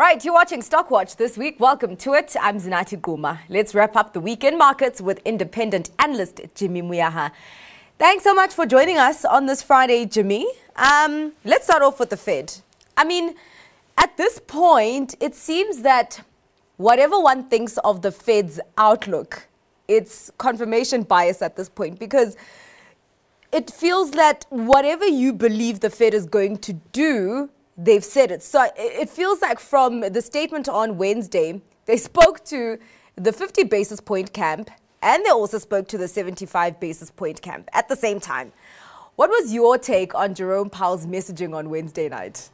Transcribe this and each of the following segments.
Right, you're watching Stockwatch this week. Welcome to it. I'm Zinati Guma. Let's wrap up the weekend markets with independent analyst Jimmy Muyaha. Thanks so much for joining us on this Friday, Jimmy. Let's start off with the Fed. I mean, at this point, it seems that whatever one thinks of the Fed's outlook, it's confirmation bias at this point, because it feels that whatever you believe the Fed is going to do, they've said it. So it feels like from the statement on Wednesday, they spoke to the 50 basis point camp and they also spoke to the 75 basis point camp at the same time. What was your take on Jerome Powell's messaging on Wednesday night?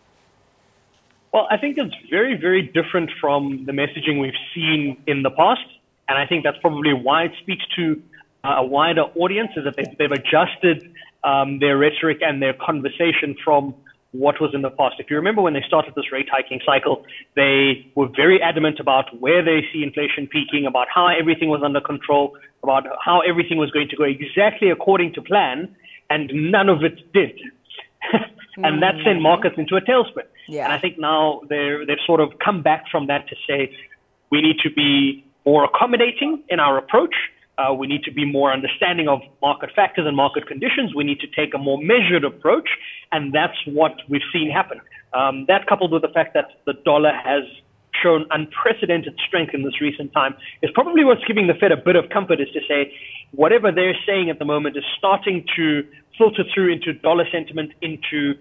Well, I think it's very, very different from the messaging we've seen in the past. And I think that's probably why it speaks to a wider audience, is that they've adjusted their rhetoric and their conversation from what was in the past. If you remember when they started this rate hiking cycle, they were very adamant about where they see inflation peaking, about how everything was under control, about how everything was going to go exactly according to plan, and none of it did. And that sent markets into a tailspin. Yeah. And I think now they've sort of come back from that to say we need to be more accommodating in our approach. We need to be more understanding of market factors and market conditions. We need to take a more measured approach, and that's what we've seen happen. That, coupled with the fact that the dollar has shown unprecedented strength in this recent time, is probably what's giving the Fed a bit of comfort, is to say whatever they're saying at the moment is starting to filter through into dollar sentiment, into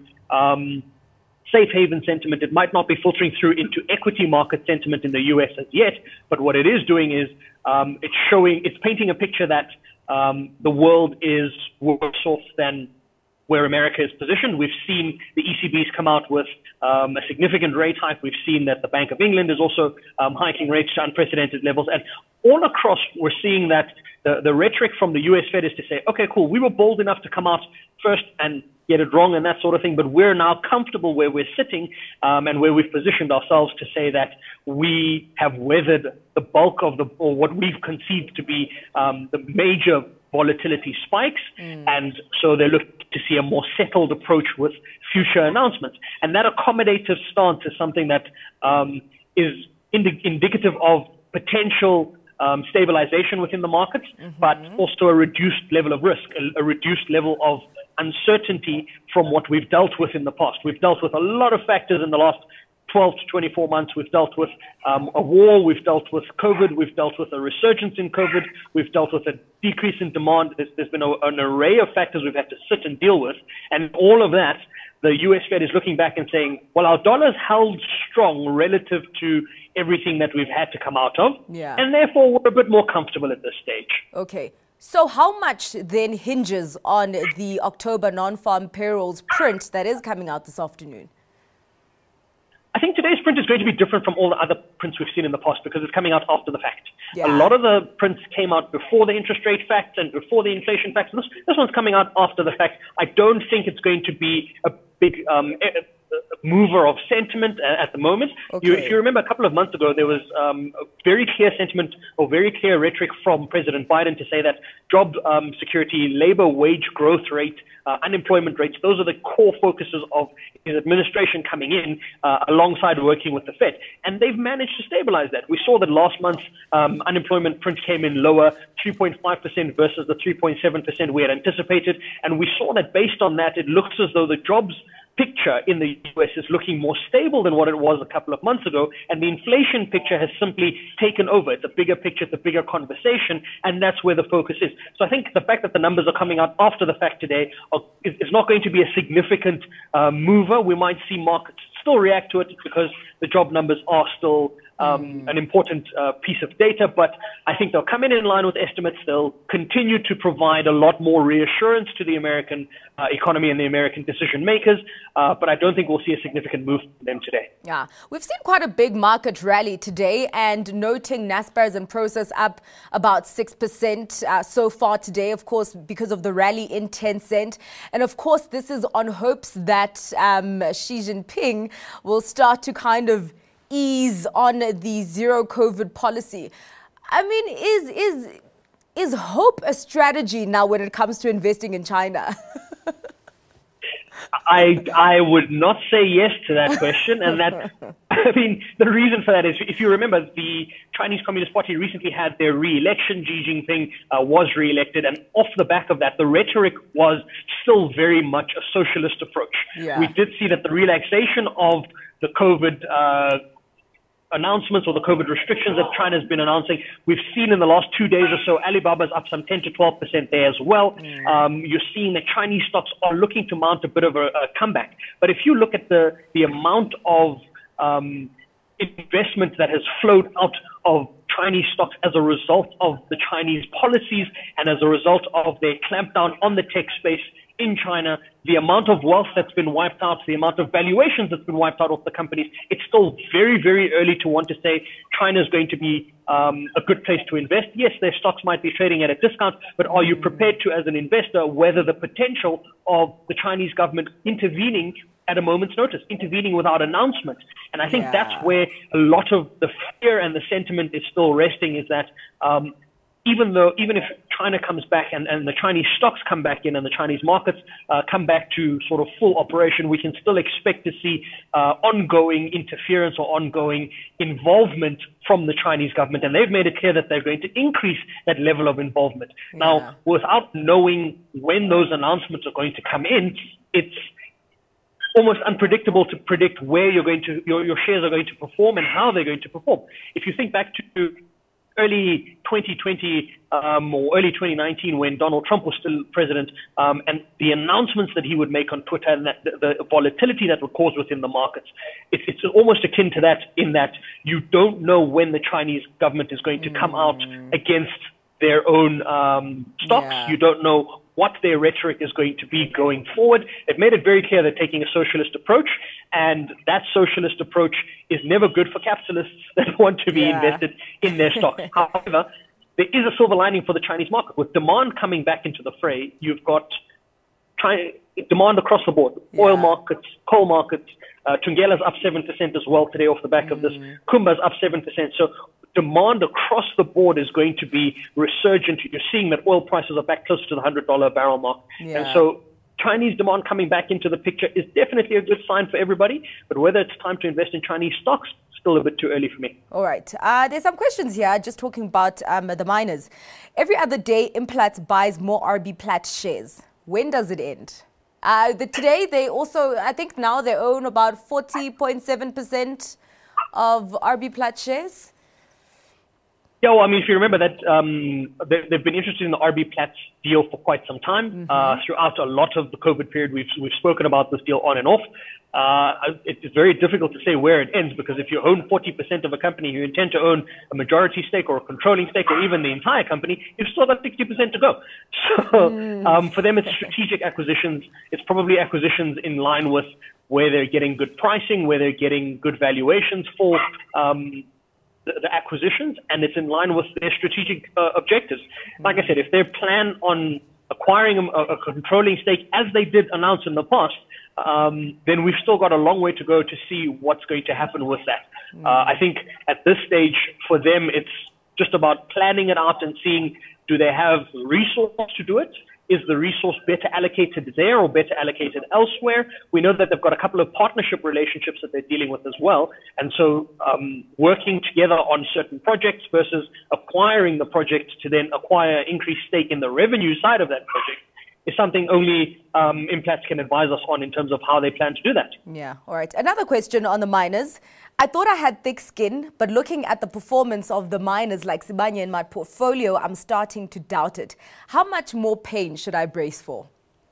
safe haven sentiment. It might not be filtering through into equity market sentiment in the US as yet, but what it is doing is it's painting a picture that the world is worse off than where America is positioned. We've seen the ECB's come out with a significant rate hike. We've seen that the Bank of England is also hiking rates to unprecedented levels. And all across, we're seeing that the rhetoric from the US Fed is to say, okay, cool, we were bold enough to come out first and get it wrong and that sort of thing, but we're now comfortable where we're sitting and where we've positioned ourselves to say that we have weathered the bulk of or what we've conceived to be the major volatility spikes. And so they're looking to see a more settled approach with future announcements. And that accommodative stance is something that is indicative of potential stabilization within the markets, but also a reduced level of risk, a reduced level of uncertainty from what we've dealt with in the past. We've dealt with a lot of factors in the last 12 to 24 months. We've dealt with a war. We've dealt with COVID. We've dealt with a resurgence in COVID. We've dealt with a decrease in demand. There's been an array of factors we've had to sit and deal with. And all of that, the US Fed is looking back and saying, well, our dollar's held strong relative to everything that we've had to come out of. Yeah. And therefore, we're a bit more comfortable at this stage. Okay. So how much then hinges on the October non-farm payrolls print that is coming out this afternoon? I think today's print is going to be different from all the other prints we've seen in the past because it's coming out after the fact. Yeah. A lot of the prints came out before the interest rate facts and before the inflation facts. This one's coming out after the fact. I don't think it's going to be a big mover of sentiment at the moment. Okay. If you remember a couple of months ago, there was a very clear sentiment or very clear rhetoric from President Biden to say that job security, labor wage growth rate, unemployment rates, those are the core focuses of his administration coming in alongside working with the Fed. And they've managed to stabilize that. We saw that last month unemployment print came in lower, 3.5% versus the 3.7% we had anticipated. And we saw that based on that, it looks as though the jobs picture in the US is looking more stable than what it was a couple of months ago, and the inflation picture has simply taken over. It's a bigger picture, it's a bigger conversation, and that's where the focus is. So I think the fact that the numbers are coming out after the fact today is not going to be a significant mover. We might see markets still react to it because the job numbers are still an important piece of data, but I think they'll come in line with estimates. They'll continue to provide a lot more reassurance to the American economy and the American decision makers, but I don't think we'll see a significant move from them today. Yeah, we've seen quite a big market rally today, and noting Naspers and Prosus up about 6% so far today, of course, because of the rally in Tencent. And of course, this is on hopes that Xi Jinping will start to kind of ease on the zero COVID policy. I mean, is hope a strategy now when it comes to investing in China? I would not say yes to that question, and that I mean, the reason for that is, if you remember, the Chinese Communist Party recently had their re-election. Xi Jinping was re-elected, and off the back of that, the rhetoric was still very much a socialist approach. Yeah. We did see that the relaxation of the COVID announcements or the COVID restrictions that China's been announcing, we've seen in the last 2 days or so, Alibaba's up some 10 to 12% there as well. You're seeing that Chinese stocks are looking to mount a bit of a comeback. But if you look at the amount of investment that has flowed out of Chinese stocks as a result of the Chinese policies and as a result of their clampdown on the tech space in China, the amount of wealth that's been wiped out, the amount of valuations that's been wiped out of the companies, it's still very, very early to want to say China is going to be a good place to invest. Yes, their stocks might be trading at a discount, but are you prepared to, as an investor, weather the potential of the Chinese government intervening at a moment's notice, intervening without announcement? And I think that's where a lot of the fear and the sentiment is still resting, is that even if China comes back and the Chinese stocks come back in and the Chinese markets come back to sort of full operation, we can still expect to see ongoing interference or ongoing involvement from the Chinese government. And they've made it clear that they're going to increase that level of involvement. Now, without knowing when those announcements are going to come in, it's almost unpredictable to predict where your shares are going to perform and how they're going to perform. If you think back to early 2020 or early 2019, when Donald Trump was still president, and the announcements that he would make on Twitter and that the volatility that would cause within the markets, it's almost akin to that, in that you don't know when the Chinese government is going to come out against their own stocks. You don't know what their rhetoric is going to be going forward. They've made it very clear they're taking a socialist approach, and that socialist approach is never good for capitalists that want to be invested in their stocks. However, there is a silver lining for the Chinese market. With demand coming back into the fray, you've got demand across the board. Oil markets, coal markets, Thungela's up 7% as well today off the back of this. Kumba's up 7%. So demand across the board is going to be resurgent. You're seeing that oil prices are back close to the $100 a barrel mark. And so Chinese demand coming back into the picture is definitely a good sign for everybody. But whether it's time to invest in Chinese stocks, still a bit too early for me. All right. There's some questions here, just talking about the miners. Every other day, Implats buys more RB Plat shares. When does it end? Today, they also, I think now they own about 40.7% of RB Plat shares. Yeah, well, I mean, if you remember that they've been interested in the RB Platts deal for quite some time. Throughout a lot of the COVID period, we've spoken about this deal on and off. It's very difficult to say where it ends, because if you own 40% of a company, you intend to own a majority stake or a controlling stake or even the entire company, you've still got 60% to go. So for them, it's strategic acquisitions. It's probably acquisitions in line with where they're getting good pricing, where they're getting good valuations for the acquisitions, and it's in line with their strategic objectives. Like I said, if they plan on acquiring a controlling stake, as they did announce in the past, then we've still got a long way to go to see what's going to happen with that. I think at this stage, for them, it's just about planning it out and seeing, do they have resources to do it? Is the resource better allocated there or better allocated elsewhere? We know that they've got a couple of partnership relationships that they're dealing with as well. And so working together on certain projects versus acquiring the project to then acquire increased stake in the revenue side of that project is something only Implats can advise us on in terms of how they plan to do that. Yeah, all right. Another question on the miners. I thought I had thick skin, but looking at the performance of the miners like Sibanye in my portfolio, I'm starting to doubt it. How much more pain should I brace for?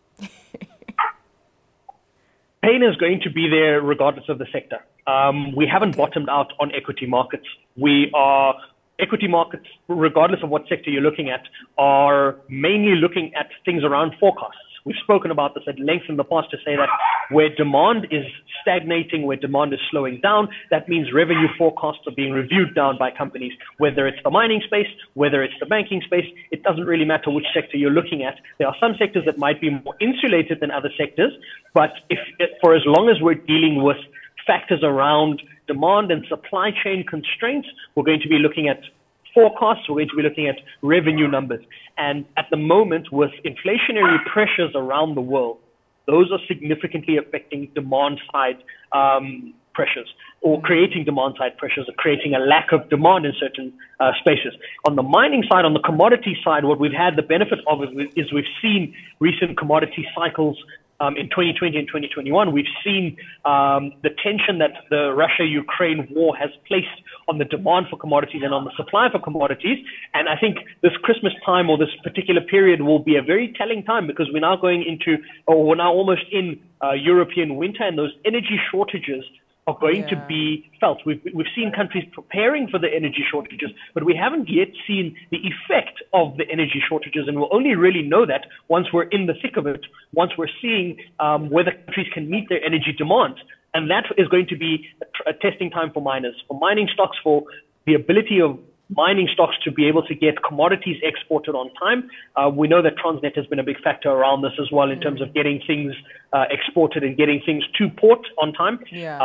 Pain is going to be there regardless of the sector. We haven't bottomed out on equity markets. Equity markets, regardless of what sector you're looking at, are mainly looking at things around forecasts. We've spoken about this at length in the past to say that where demand is stagnating, where demand is slowing down, that means revenue forecasts are being reviewed down by companies, whether it's the mining space, whether it's the banking space. It doesn't really matter which sector you're looking at. There are some sectors that might be more insulated than other sectors, but for as long as we're dealing with factors around demand and supply chain constraints, we're going to be looking at forecasts, we're going to be looking at revenue numbers. And at the moment, with inflationary pressures around the world, those are significantly affecting demand side pressures, or creating demand-side pressures, or creating a lack of demand in certain spaces. On the mining side, on the commodity side, what we've had the benefit of is we've seen recent commodity cycles in 2020 and 2021. We've seen the tension that the Russia-Ukraine war has placed on the demand for commodities and on the supply for commodities. And I think this Christmas time, or this particular period, will be a very telling time, because we're now going into, or we're now almost in European winter, and those energy shortages are going to be felt. We've seen countries preparing for the energy shortages, but we haven't yet seen the effect of the energy shortages, and we'll only really know that once we're in the thick of it, once we're seeing whether countries can meet their energy demands. And that is going to be a testing time for miners, for mining stocks, for the ability of mining stocks to be able to get commodities exported on time. We know that Transnet has been a big factor around this as well, in terms of getting things exported and getting things to port on time.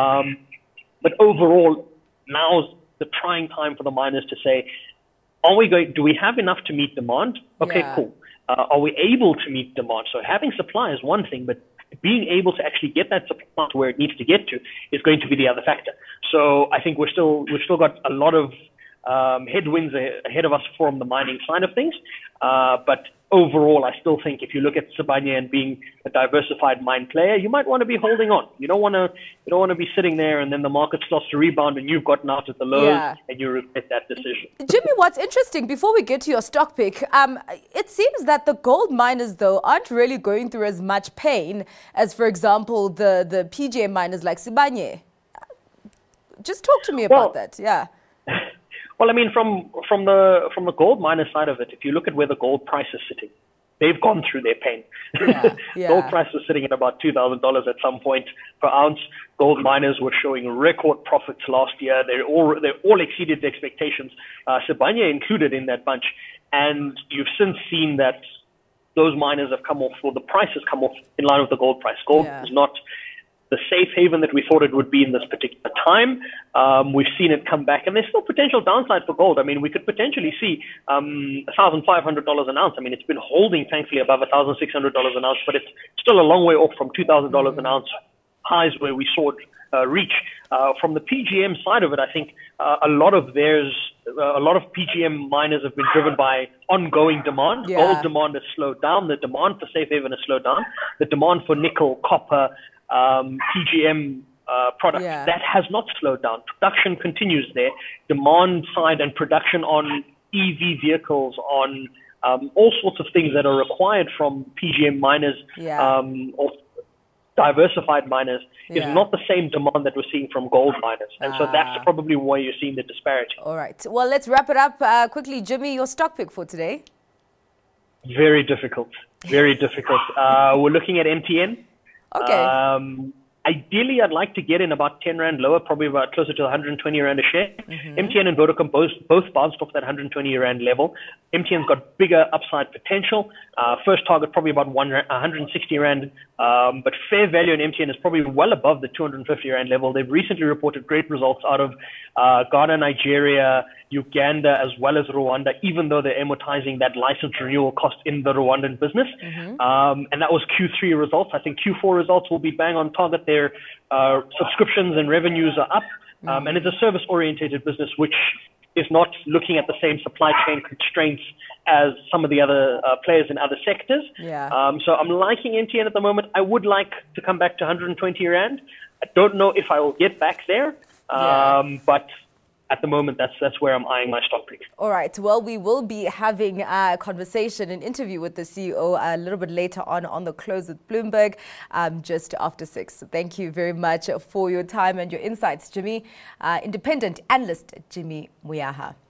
But overall, now's the trying time for the miners to say, do we have enough to meet demand? Okay, cool. Are we able to meet demand? So having supply is one thing, but being able to actually get that supply to where it needs to get to is going to be the other factor. So I think we've still got a lot of headwinds ahead of us from the mining side of things. But overall, I still think if you look at Sibanye and being a diversified mine player, you might want to be holding on. You don't want to be sitting there and then the market starts to rebound and you've gotten out at the lows and you regret that decision. Jimmy, what's interesting, before we get to your stock pick, it seems that the gold miners, though, aren't really going through as much pain as, for example, the PGM miners like Sibanye. Just talk to me about that. Well, I mean, from the gold miner side of it, if you look at where the gold price is sitting, they've gone through their pain. Gold price was sitting at about $2,000 at some point per ounce. Gold miners were showing record profits last year. They all exceeded the expectations, Sibanye included in that bunch. And you've since seen that those miners have come off, or the price has come off in line with the gold price. Gold is not the safe haven that we thought it would be in this particular time. We've seen it come back, and there's still potential downside for gold. I mean, we could potentially see $1,500 an ounce. I mean, it's been holding, thankfully, above $1,600 an ounce, but it's still a long way off from $2,000 an ounce highs where we saw it reach. From the PGM side of it, I think a lot of PGM miners have been driven by ongoing demand. Gold demand has slowed down. The demand for safe haven has slowed down. The demand for nickel, copper, PGM products, that has not slowed down. Production continues there. Demand side and production on EV vehicles, on all sorts of things that are required from PGM miners or diversified miners is not the same demand that we're seeing from gold miners. And so that's probably why you're seeing the disparity. All right. Well, let's wrap it up quickly. Jimmy, your stock pick for today? Very difficult. Very difficult. We're looking at MTN. Okay. Ideally, I'd like to get in about 10 Rand lower, probably about closer to 120 Rand a share. MTN and Vodacom both bounced off that 120 Rand level. MTN's got bigger upside potential. First target probably about 160 Rand, but fair value in MTN is probably well above the 250 Rand level. They've recently reported great results out of Ghana, Nigeria, Uganda, as well as Rwanda, even though they're amortizing that license renewal cost in the Rwandan business. And that was Q3 results. I think Q4 results will be bang on target. Their subscriptions and revenues are up. And it's a service-orientated business, which is not looking at the same supply chain constraints as some of the other players in other sectors. So I'm liking MTN at the moment. I would like to come back to 120 Rand. I don't know if I will get back there, but at the moment, that's where I'm eyeing my stock pick. All right. Well, we will be having a conversation, an interview with the CEO a little bit later on the close with Bloomberg, just after 6. So thank you very much for your time and your insights, Jimmy. Independent analyst Jimmy Moyaha.